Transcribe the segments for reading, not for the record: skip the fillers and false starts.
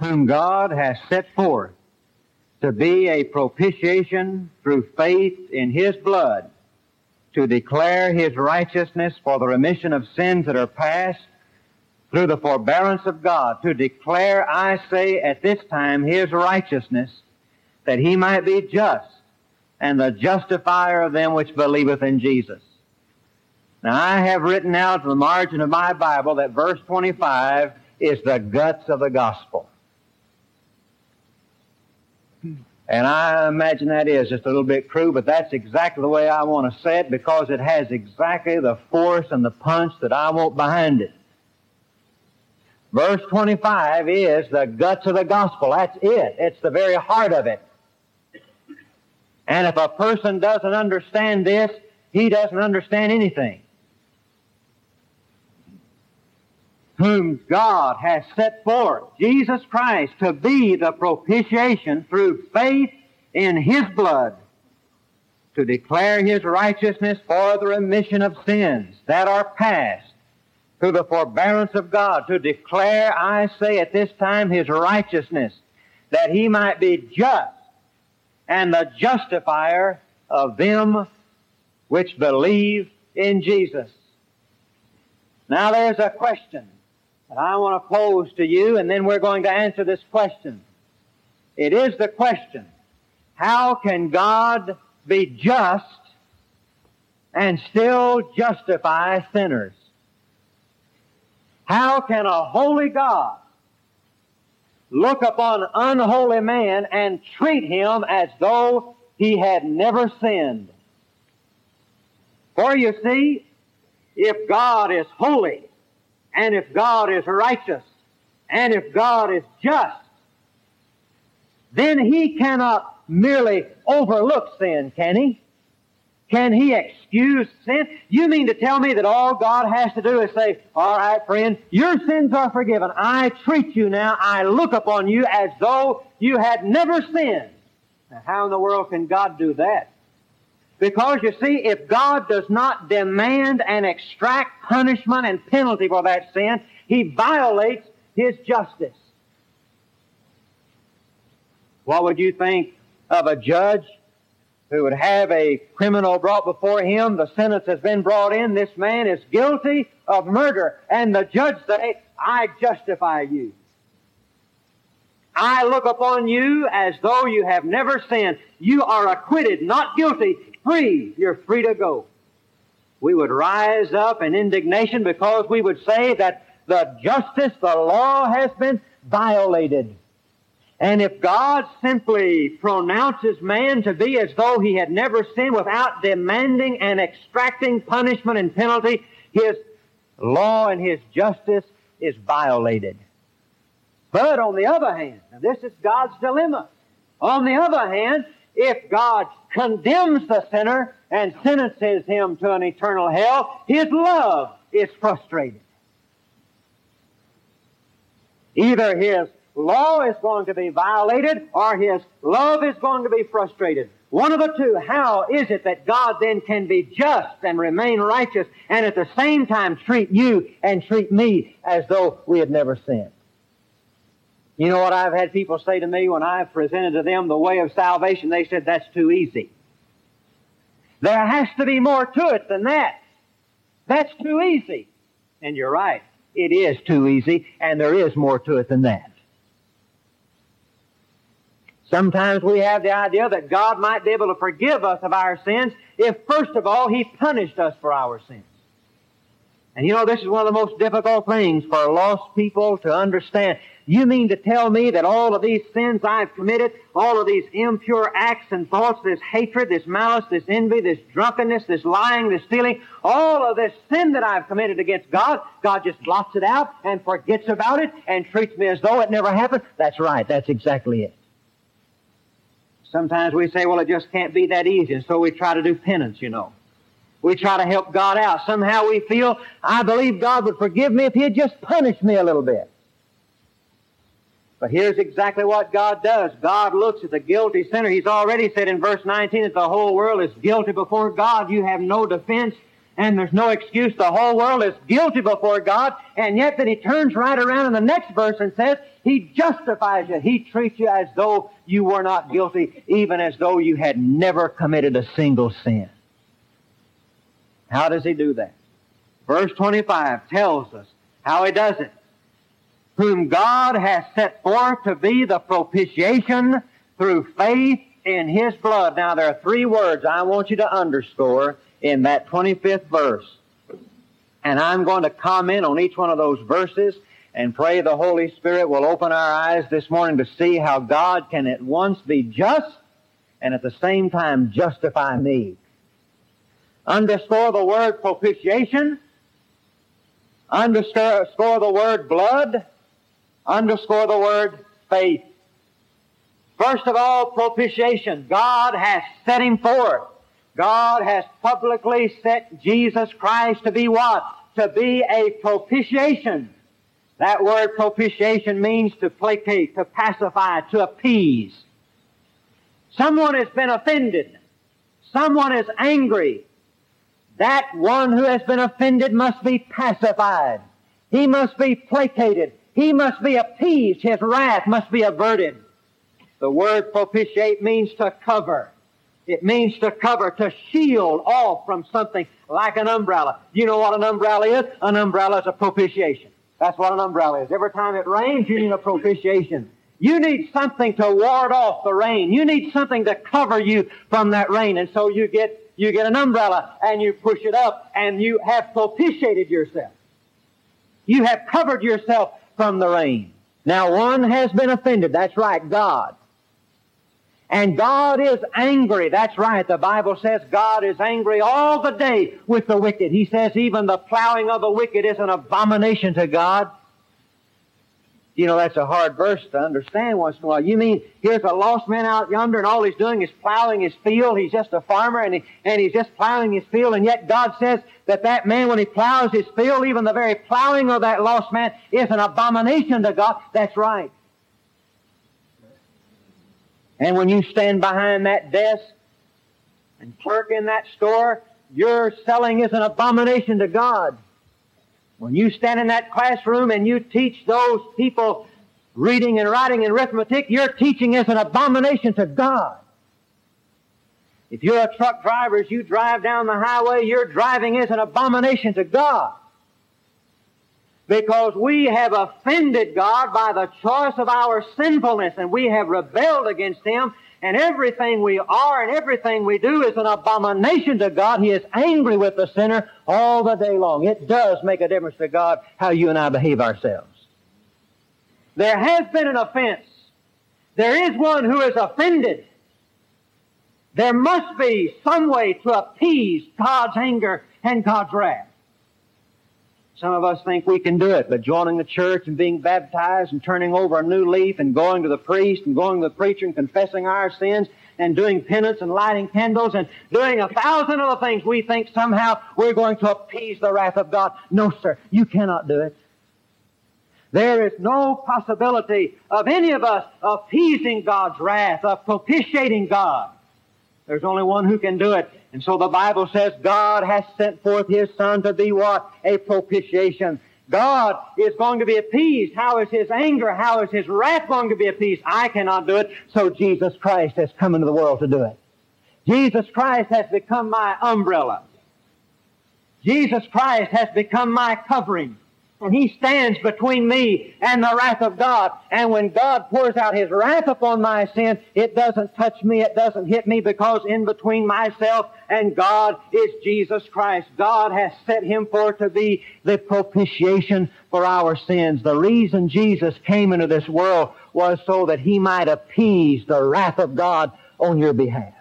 whom God has set forth to be a propitiation through faith in His blood, to declare His righteousness for the remission of sins that are past, through the forbearance of God, to declare, I say, at this time His righteousness, that He might be just, and the justifier of them which believeth in Jesus. Now, I have written out to the margin of my Bible that verse 25 is the guts of the gospel. And I imagine that is just a little bit crude, but that's exactly the way I want to say it, because it has exactly the force and the punch that I want behind it. Verse 25 is the guts of the gospel. That's it. It's the very heart of it. And if a person doesn't understand this, he doesn't understand anything. Whom God has set forth, Jesus Christ, to be the propitiation through faith in His blood, to declare His righteousness for the remission of sins that are past, through the forbearance of God, to declare, I say at this time, His righteousness, that He might be just and the justifier of them which believe in Jesus. Now there's a question that I want to pose to you, and then we're going to answer this question. It is the question, how can God be just and still justify sinners? How can a holy God look upon unholy man and treat him as though he had never sinned? For you see, if God is holy, and if God is righteous, and if God is just, then He cannot merely overlook sin, can He? Can He excuse sin? You mean to tell me that all God has to do is say, all right, friend, your sins are forgiven. I treat you now, I look upon you as though you had never sinned. Now, how in the world can God do that? Because, you see, if God does not demand and extract punishment and penalty for that sin, He violates His justice. What would you think of a judge who would have a criminal brought before him? The sentence has been brought in. This man is guilty of murder. And the judge says, I justify you. I look upon you as though you have never sinned. You are acquitted, not guilty. Free. You're free to go. We would rise up in indignation because we would say that the justice, the law has been violated. And if God simply pronounces man to be as though he had never sinned without demanding and extracting punishment and penalty, His law and His justice is violated. But on the other hand, and this is God's dilemma, on the other hand, if God condemns the sinner and sentences him to an eternal hell, His love is frustrated. Either His law is going to be violated or His love is going to be frustrated. One of the two. How is it that God then can be just and remain righteous and at the same time treat you and treat me as though we had never sinned? You know what I've had people say to me when I've presented to them the way of salvation? They said, that's too easy. There has to be more to it than that. That's too easy. And you're right. It is too easy, and there is more to it than that. Sometimes we have the idea that God might be able to forgive us of our sins if, first of all, He punished us for our sins. And you know, this is one of the most difficult things for lost people to understand. You mean to tell me that all of these sins I've committed, all of these impure acts and thoughts, this hatred, this malice, this envy, this drunkenness, this lying, this stealing, all of this sin that I've committed against God, God just blots it out and forgets about it and treats me as though it never happened? That's right. That's exactly it. Sometimes we say, well, it just can't be that easy, and so we try to do penance, you know. We try to help God out. Somehow we feel, I believe God would forgive me if He'd just punished me a little bit. But here's exactly what God does. God looks at the guilty sinner. He's already said in verse 19 that the whole world is guilty before God. You have no defense. and there's no excuse. The whole world is guilty before God, and yet then He turns right around in the next verse and says, He justifies you. He treats you as though you were not guilty, even as though you had never committed a single sin. How does He do that? Verse 25 tells us how He does it. Whom God has set forth to be the propitiation through faith in His blood. Now there are three words I want you to underscore in that 25th verse. And I'm going to comment on each one of those verses and pray the Holy Spirit will open our eyes this morning to see how God can at once be just and at the same time justify me. Underscore the word propitiation. Underscore the word blood. Underscore the word faith. First of all, propitiation. God has set Him forth. God has publicly set Jesus Christ to be what? To be a propitiation. That word propitiation means to placate, to pacify, to appease. Someone has been offended. Someone is angry. That one who has been offended must be pacified. He must be placated. He must be appeased. His wrath must be averted. The word propitiate means to cover. It means to cover, to shield off from something like an umbrella. You know what an umbrella is? An umbrella is a propitiation. That's what an umbrella is. Every time it rains, you need a propitiation. You need something to ward off the rain. You need something to cover you from that rain. And so you get an umbrella and you push it up and you have propitiated yourself. You have covered yourself from the rain. Now one has been offended. That's right, God. And God is angry. That's right. The Bible says God is angry all the day with the wicked. He says even the plowing of the wicked is an abomination to God. You know, that's a hard verse to understand once in a while. You mean here's a lost man out yonder and all he's doing is plowing his field. He's just a farmer and he's just plowing his field. And yet God says that man, when he plows his field, even the very plowing of that lost man is an abomination to God. That's right. And when you stand behind that desk and clerk in that store, your selling is an abomination to God. When you stand in that classroom and you teach those people reading and writing and arithmetic, your teaching is an abomination to God. If you're a truck driver, as you drive down the highway, your driving is an abomination to God. Because we have offended God by the choice of our sinfulness, and we have rebelled against Him, and everything we are and everything we do is an abomination to God. He is angry with the sinner all the day long. It does make a difference to God how you and I behave ourselves. There has been an offense. There is one who is offended. There must be some way to appease God's anger and God's wrath. Some of us think we can do it, but joining the church and being baptized and turning over a new leaf and going to the priest and going to the preacher and confessing our sins and doing penance and lighting candles and doing 1,000 other things, we think somehow we're going to appease the wrath of God. No, sir, you cannot do it. There is no possibility of any of us appeasing God's wrath, of propitiating God. There's only one who can do it. And so the Bible says God has sent forth His Son to be what? A propitiation. God is going to be appeased. How is His anger? How is His wrath going to be appeased? I cannot do it. So Jesus Christ has come into the world to do it. Jesus Christ has become my umbrella. Jesus Christ has become my covering. And He stands between me and the wrath of God. And when God pours out His wrath upon my sin, it doesn't touch me, it doesn't hit me, because in between myself and God is Jesus Christ. God has set Him forth to be the propitiation for our sins. The reason Jesus came into this world was so that He might appease the wrath of God on your behalf.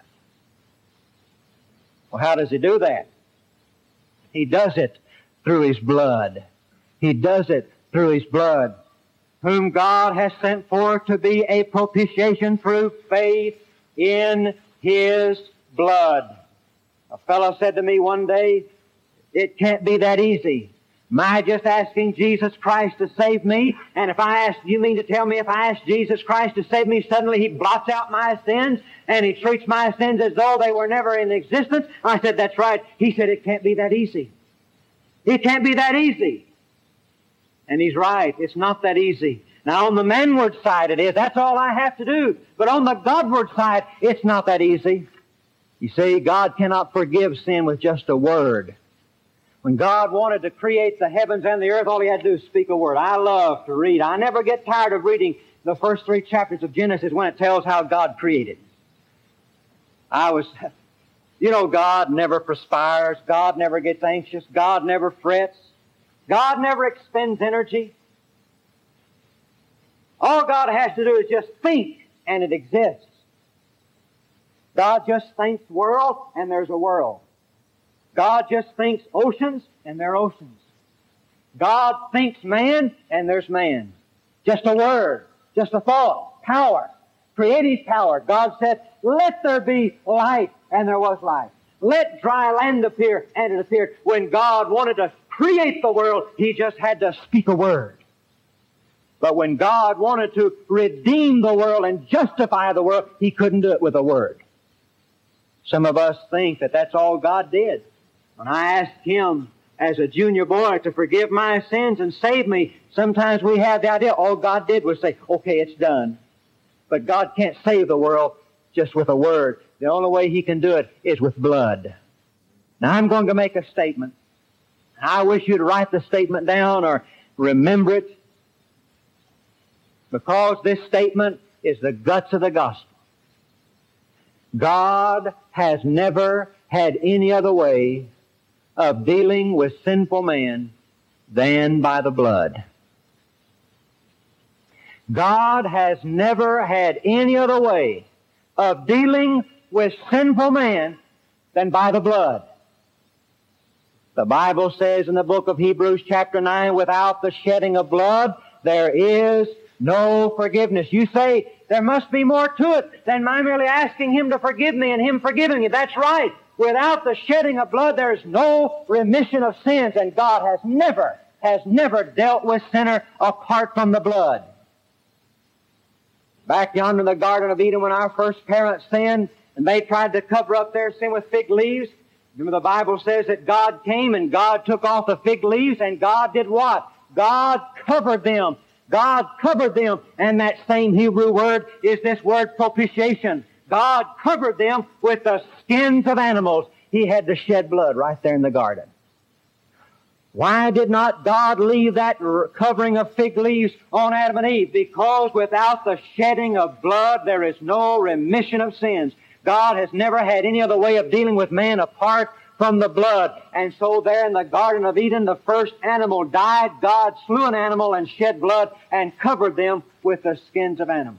Well, how does He do that? He does it through His blood. He does it through His blood, whom God has sent forth to be a propitiation through faith in His blood. A fellow said to me one day, it can't be that easy. Am I just asking Jesus Christ to save me? And if I ask, you mean to tell me if I ask Jesus Christ to save me, suddenly He blots out my sins and He treats my sins as though they were never in existence? I said, that's right. He said, it can't be that easy. It can't be that easy. And He's right. It's not that easy. Now, on the manward side it is. That's all I have to do. But on the Godward side, it's not that easy. You see, God cannot forgive sin with just a word. When God wanted to create the heavens and the earth, all He had to do is speak a word. I love to read. I never get tired of reading the first 3 chapters of Genesis when it tells how God created. God never perspires. God never gets anxious. God never frets. God never expends energy. All God has to do is just think, and it exists. God just thinks world, and there's a world. God just thinks oceans, and there are oceans. God thinks man, and there's man. Just a word, just a thought, power, creative power. God said, let there be light, and there was light. Let dry land appear, and it appeared. When God wanted to create the world, He just had to speak a word. But when God wanted to redeem the world and justify the world, He couldn't do it with a word. Some of us think that that's all God did. When I asked Him as a junior boy to forgive my sins and save me, sometimes we have the idea all God did was say, okay, it's done. But God can't save the world just with a word. The only way He can do it is with blood. Now, I'm going to make a statement. I wish you'd write the statement down or remember it, because this statement is the guts of the gospel. God has never had any other way of dealing with sinful man than by the blood. God has never had any other way of dealing with sinful man than by the blood. The Bible says in the book of Hebrews chapter 9, without the shedding of blood, there is no forgiveness. You say, there must be more to it than my merely asking Him to forgive me and Him forgiving me. That's right. Without the shedding of blood, there is no remission of sins, and God has never dealt with sinner apart from the blood. Back yonder in the Garden of Eden when our first parents sinned, and they tried to cover up their sin with fig leaves, remember the Bible says that God came and God took off the fig leaves, and God did what? God covered them. God covered them, and that same Hebrew word is this word propitiation. God covered them with the skins of animals. He had to shed blood right there in the garden. Why did not God leave that covering of fig leaves on Adam and Eve? Because without the shedding of blood, there is no remission of sins. God has never had any other way of dealing with man apart from the blood. And so there in the Garden of Eden, the first animal died. God slew an animal and shed blood and covered them with the skins of animals.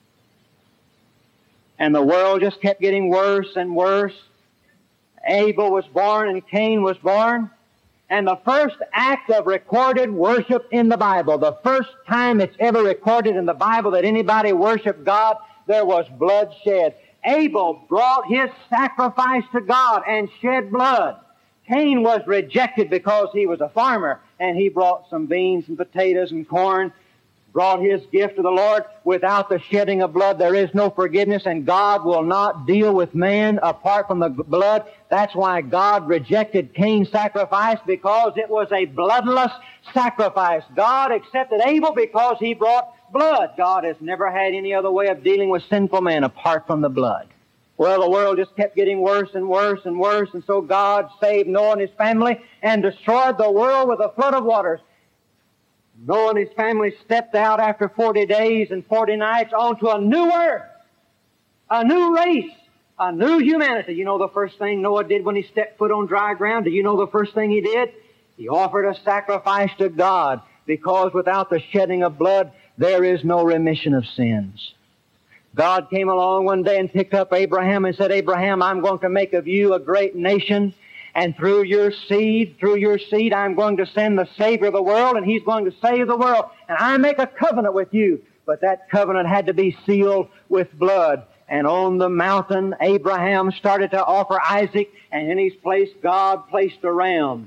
And the world just kept getting worse and worse. Abel was born and Cain was born. And the first act of recorded worship in the Bible, the first time it's ever recorded in the Bible that anybody worshiped God, there was blood shed. Abel brought his sacrifice to God and shed blood. Cain was rejected because he was a farmer, and he brought some beans and potatoes and corn, brought his gift to the Lord. Without the shedding of blood, there is no forgiveness, and God will not deal with man apart from the blood. That's why God rejected Cain's sacrifice, because it was a bloodless sacrifice. God accepted Abel because he brought blood. God has never had any other way of dealing with sinful man apart from the blood. Well, the world just kept getting worse and worse and worse, and so God saved Noah and his family and destroyed the world with a flood of waters. Noah and his family stepped out after 40 days and 40 nights onto a new earth, a new race, a new humanity. You know the first thing Noah did when he stepped foot on dry ground? Do you know the first thing he did? He offered a sacrifice to God, because without the shedding of blood, there is no remission of sins. God came along one day and picked up Abraham and said, Abraham, I'm going to make of you a great nation, and through your seed, I'm going to send the Savior of the world, and He's going to save the world. And I make a covenant with you. But that covenant had to be sealed with blood. And on the mountain, Abraham started to offer Isaac, and in his place, God placed a ram.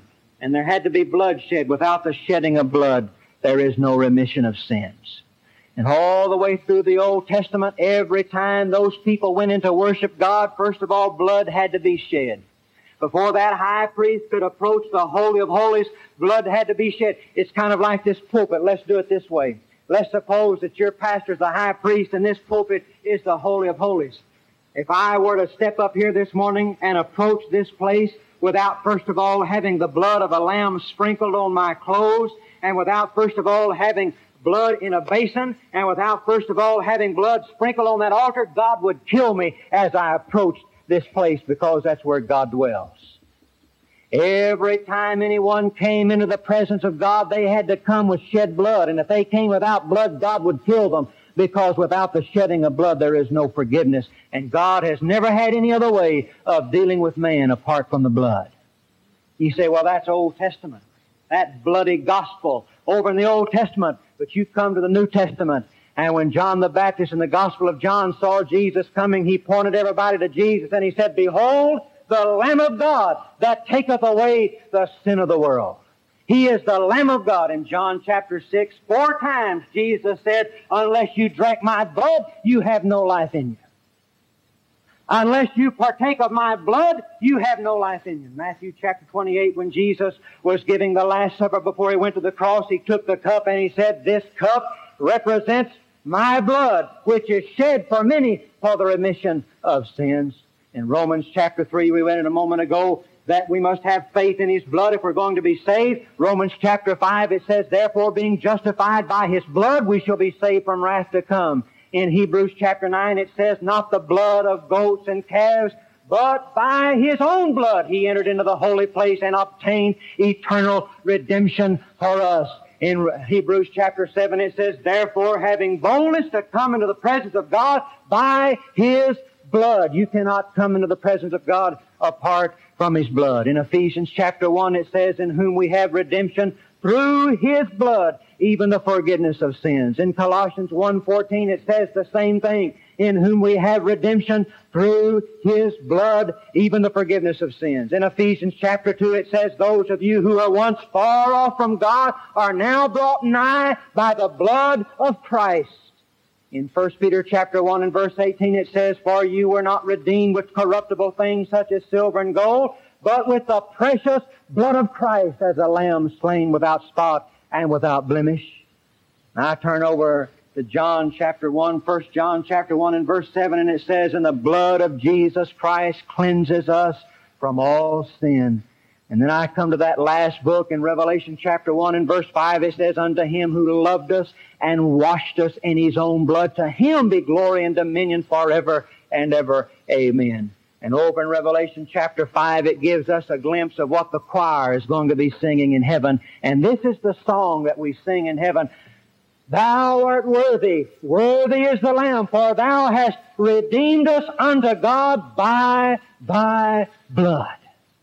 And there had to be bloodshed. Without the shedding of blood, there is no remission of sins. And all the way through the Old Testament, every time those people went in to worship God, first of all, blood had to be shed. Before that high priest could approach the Holy of Holies, blood had to be shed. It's kind of like this pulpit. Let's do it this way. Let's suppose that your pastor's the high priest and this pulpit is the Holy of Holies. If I were to step up here this morning and approach this place without first of all having the blood of a lamb sprinkled on my clothes, and without first of all having blood in a basin, and without first of all having blood sprinkled on that altar, God would kill me as I approached this place, because that's where God dwells. Every time anyone came into the presence of God, they had to come with shed blood. And if they came without blood, God would kill them, because without the shedding of blood, there is no forgiveness. And God has never had any other way of dealing with man apart from the blood. You say, well, that's Old Testament. That bloody gospel over in the Old Testament. But you come to the New Testament, and when John the Baptist in the Gospel of John saw Jesus coming, he pointed everybody to Jesus, and he said, behold, the Lamb of God that taketh away the sin of the world. He is the Lamb of God. In John chapter 6, 4 times Jesus said, unless you drink my blood, you have no life in you. Unless you partake of my blood, you have no life in you. Matthew chapter 28, when Jesus was giving the Last Supper before he went to the cross, he took the cup and he said, this cup represents my blood, which is shed for many for the remission of sins. In Romans chapter 3, we read it a moment ago, that we must have faith in His blood if we're going to be saved. Romans chapter 5, it says, therefore, being justified by His blood, we shall be saved from wrath to come. In Hebrews chapter 9, it says, not the blood of goats and calves, but by His own blood He entered into the holy place and obtained eternal redemption for us. In Hebrews chapter 7, it says, therefore, having boldness to come into the presence of God by His blood. You cannot come into the presence of God apart from His blood. In Ephesians chapter 1, it says, in whom we have redemption through His blood, even the forgiveness of sins. In Colossians 1:14, it says the same thing, in whom we have redemption through His blood, even the forgiveness of sins. In Ephesians chapter 2, it says, those of you who are once far off from God are now brought nigh by the blood of Christ. In 1 Peter chapter 1 and verse 18, it says, for you were not redeemed with corruptible things such as silver and gold, but with the precious blood of Christ, as a lamb slain without spot and without blemish. Now I turn over to John chapter 1, 1 John chapter 1 and verse 7, and it says, and the blood of Jesus Christ cleanses us from all sin. And then I come to that last book in Revelation chapter 1 and verse 5. It says, unto Him who loved us and washed us in His own blood, to Him be glory and dominion forever and ever. Amen. And over in Revelation chapter 5, it gives us a glimpse of what the choir is going to be singing in heaven. And this is the song that we sing in heaven. Thou art worthy, worthy is the Lamb, for Thou hast redeemed us unto God by Thy blood.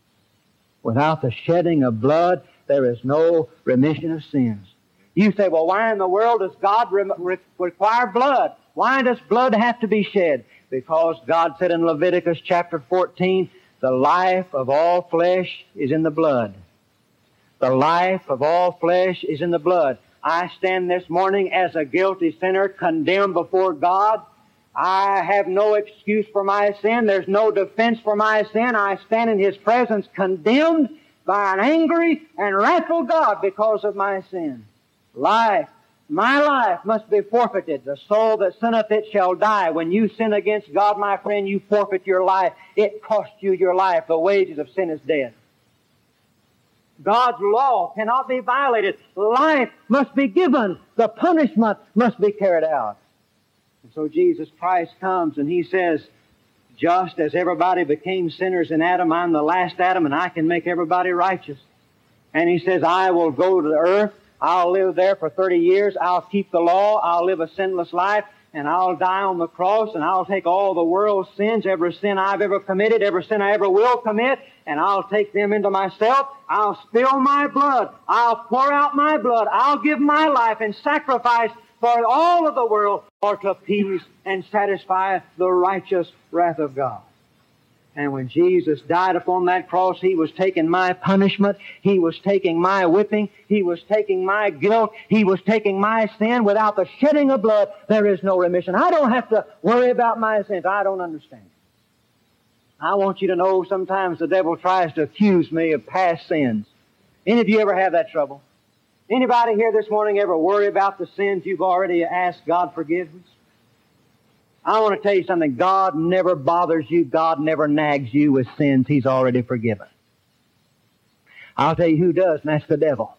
Without the shedding of blood, there is no remission of sins. You say, well, why in the world does God require blood? Why does blood have to be shed? Because God said in Leviticus chapter 14, the life of all flesh is in the blood. The life of all flesh is in the blood. I stand this morning as a guilty sinner condemned before God. I have no excuse for my sin. There's no defense for my sin. I stand in His presence condemned by an angry and wrathful God because of my sin. Life, my life must be forfeited. The soul that sinneth, it shall die. When you sin against God, my friend, you forfeit your life. It costs you your life. The wages of sin is death. God's law cannot be violated. Life must be given. The punishment must be carried out. And so Jesus Christ comes and He says, just as everybody became sinners in Adam, I'm the last Adam and I can make everybody righteous. And He says, I will go to the earth. I'll live there for 30 years. I'll keep the law. I'll live a sinless life. And I'll die on the cross. And I'll take all the world's sins, every sin I've ever committed, every sin I ever will commit. And I'll take them into myself. I'll spill my blood. I'll pour out my blood. I'll give my life in sacrifice for all of the world, or to appease and satisfy the righteous wrath of God. And when Jesus died upon that cross, He was taking my punishment. He was taking my whipping. He was taking my guilt. He was taking my sin. Without the shedding of blood, there is no remission. I don't have to worry about my sins. I don't understand. I want you to know sometimes the devil tries to accuse me of past sins. Any of you ever have that trouble? Anybody here this morning ever worry about the sins you've already asked God forgiveness? I want to tell you something. God never bothers you. God never nags you with sins He's already forgiven. I'll tell you who does, and that's the devil.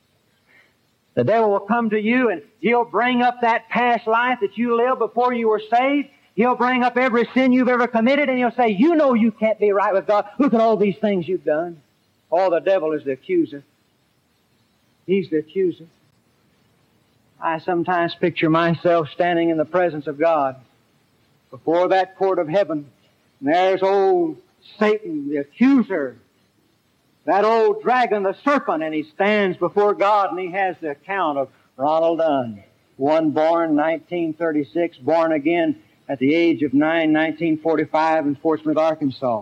The devil will come to you and he'll bring up that past life that you lived before you were saved. He'll bring up every sin you've ever committed, and he'll say, you know you can't be right with God. Look at all these things you've done. Oh, the devil is the accuser. He's the accuser. I sometimes picture myself standing in the presence of God before that court of heaven. And there's old Satan, the accuser, that old dragon, the serpent, and he stands before God and he has the account of Ronald Dunn, one born 1936, born again at the age of 9, 1945 in Fort Smith, Arkansas.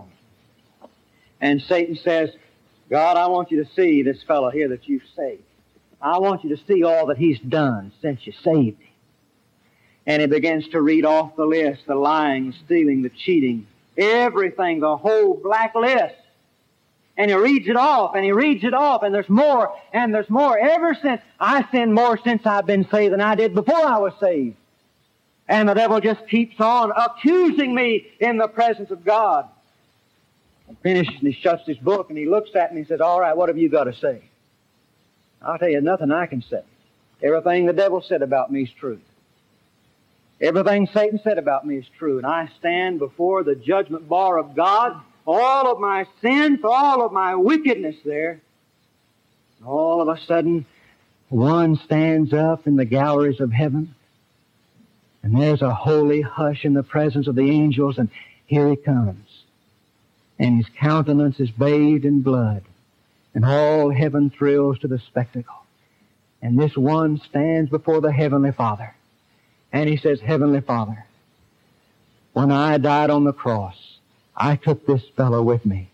And Satan says, God, I want you to see this fellow here that you've saved. I want you to see all that he's done since you saved him. And he begins to read off the list, the lying, the stealing, the cheating, everything, the whole black list. And he reads it off, and he reads it off, and there's more, and there's more. Ever since, I sinned more since I've been saved than I did before I was saved. And the devil just keeps on accusing me in the presence of God. He finishes and he shuts his book, and he looks at me and says, all right, what have you got to say? I'll tell you, nothing I can say. Everything the devil said about me is true. Everything Satan said about me is true. And I stand before the judgment bar of God, all of my sins, all of my wickedness there. All of a sudden, one stands up in the galleries of heaven, and there's a holy hush in the presence of the angels, and here he comes. And his countenance is bathed in blood, and all heaven thrills to the spectacle. And this one stands before the Heavenly Father, and he says, Heavenly Father, when I died on the cross, I took this fellow with me,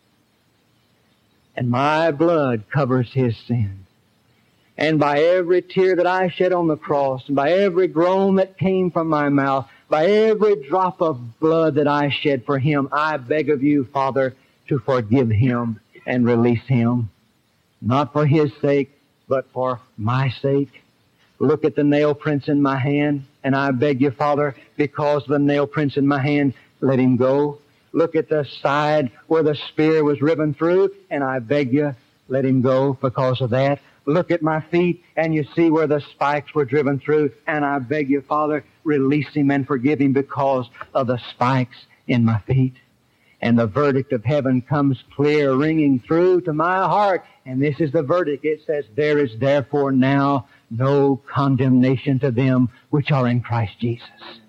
and my blood covers his sin. And by every tear that I shed on the cross, and by every groan that came from my mouth, by every drop of blood that I shed for him, I beg of you, Father, to forgive him and release him. Not for his sake, but for my sake. Look at the nail prints in my hand, and I beg you, Father, because of the nail prints in my hand, let him go. Look at the side where the spear was riven through, and I beg you, let him go because of that. Look at my feet, and you see where the spikes were driven through, and I beg you, Father, release him and forgive him because of the spikes in my feet. And the verdict of heaven comes clear, ringing through to my heart, and this is the verdict. It says, there is therefore now no condemnation to them which are in Christ Jesus.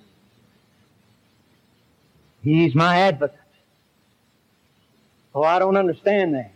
He's my advocate. Oh, I don't understand that.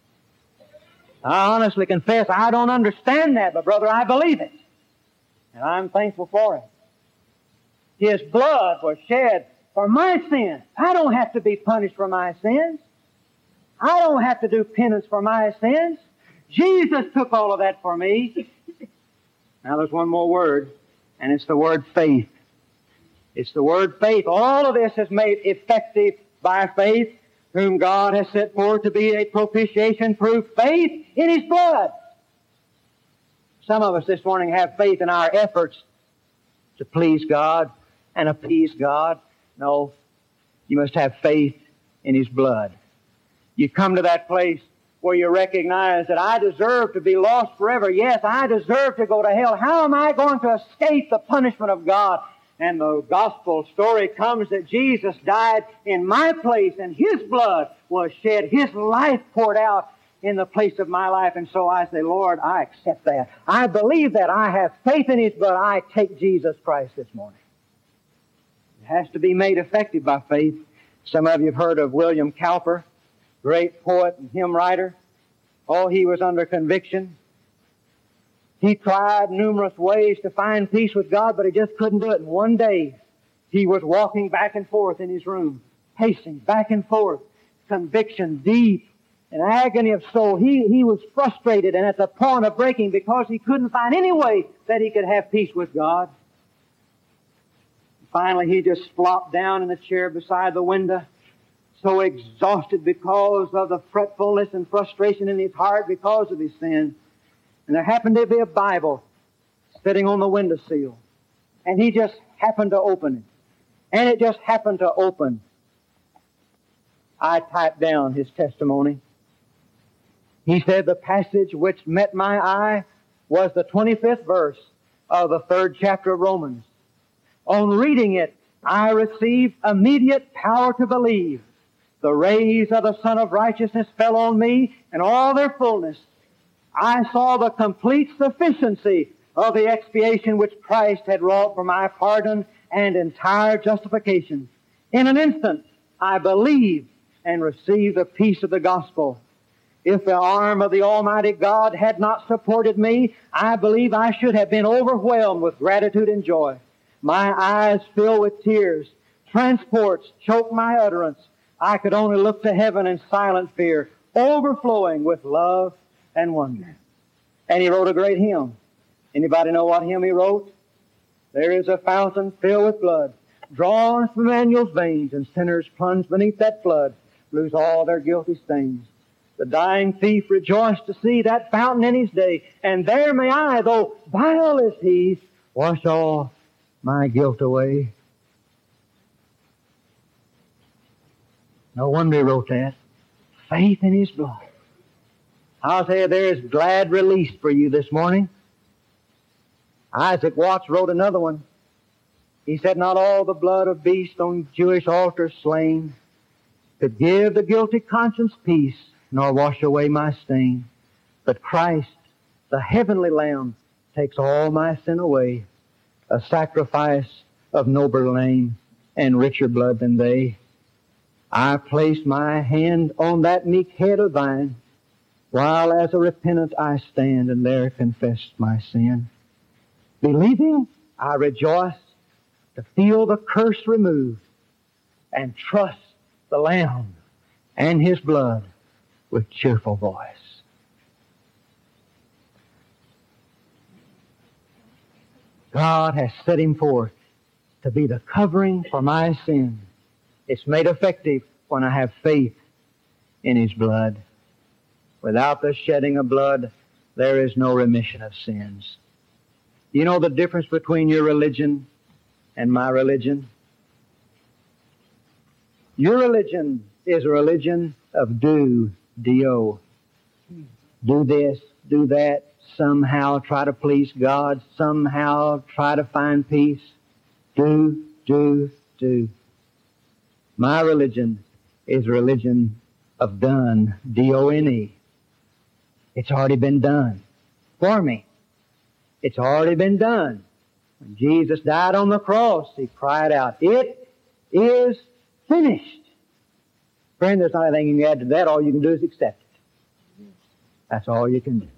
I honestly confess I don't understand that, but brother, I believe it. And I'm thankful for it. His blood was shed for my sins. I don't have to be punished for my sins. I don't have to do penance for my sins. Jesus took all of that for me. Now there's one more word, and it's the word faith. It's the word faith. All of this is made effective by faith, whom God has set forth to be a propitiation through faith in His blood. Some of us this morning have faith in our efforts to please God and appease God. No, you must have faith in His blood. You come to that place where you recognize that I deserve to be lost forever. Yes, I deserve to go to hell. How am I going to escape the punishment of God? And the gospel story comes that Jesus died in my place, and His blood was shed. His life poured out in the place of my life. And so I say, Lord, I accept that. I believe that. I have faith in His blood. I take Jesus Christ this morning. It has to be made effective by faith. Some of you have heard of William Cowper, great poet and hymn writer. Oh, he was under conviction. He tried numerous ways to find peace with God, but he just couldn't do it. And one day, he was walking back and forth in his room, pacing back and forth, conviction deep, an agony of soul. He was frustrated and at the point of breaking because he couldn't find any way that he could have peace with God. Finally, he just flopped down in the chair beside the window, so exhausted because of the fretfulness and frustration in his heart because of his sin. And there happened to be a Bible sitting on the windowsill, and he just happened to open it. And it just happened to open. I typed down his testimony. He said the passage which met my eye was the 25th verse of the 3rd chapter of Romans. On reading it, I received immediate power to believe. The rays of the Son of Righteousness fell on me in all their fullness. I saw the complete sufficiency of the expiation which Christ had wrought for my pardon and entire justification. In an instant, I believed and received the peace of the gospel. If the arm of the Almighty God had not supported me, I believe I should have been overwhelmed with gratitude and joy. My eyes filled with tears. Transports choked my utterance. I could only look to heaven in silent fear, overflowing with love and wonder. And he wrote a great hymn. Anybody know what hymn he wrote? There is a fountain filled with blood, drawn from Emmanuel's veins, and sinners plunged beneath that flood lose all their guilty stains. The dying thief rejoiced to see that fountain in his day, and there may I, though vile as he, wash all my guilt away. No wonder he wrote that. Faith in his blood. I'll tell you, there is glad release for you this morning. Isaac Watts wrote another one. He said, not all the blood of beast on Jewish altars slain could give the guilty conscience peace, nor wash away my stain. But Christ, the heavenly Lamb, takes all my sin away, a sacrifice of nobler name and richer blood than they. I place my hand on that meek head of thine, while as a repentant I stand and there confess my sin. Believing, I rejoice to feel the curse removed and trust the Lamb and His blood with cheerful voice. God has set Him forth to be the covering for my sin. It's made effective when I have faith in His blood. Without the shedding of blood, there is no remission of sins. You know the difference between your religion and my religion? Your religion is a religion of do, D-O. Do this, do that, somehow try to please God, somehow try to find peace. Do, do, do. My religion is a religion of done, D-O-N-E. It's already been done for me. It's already been done. When Jesus died on the cross, He cried out, "It is finished." Friend, there's not anything you can add to that. All you can do is accept it. That's all you can do.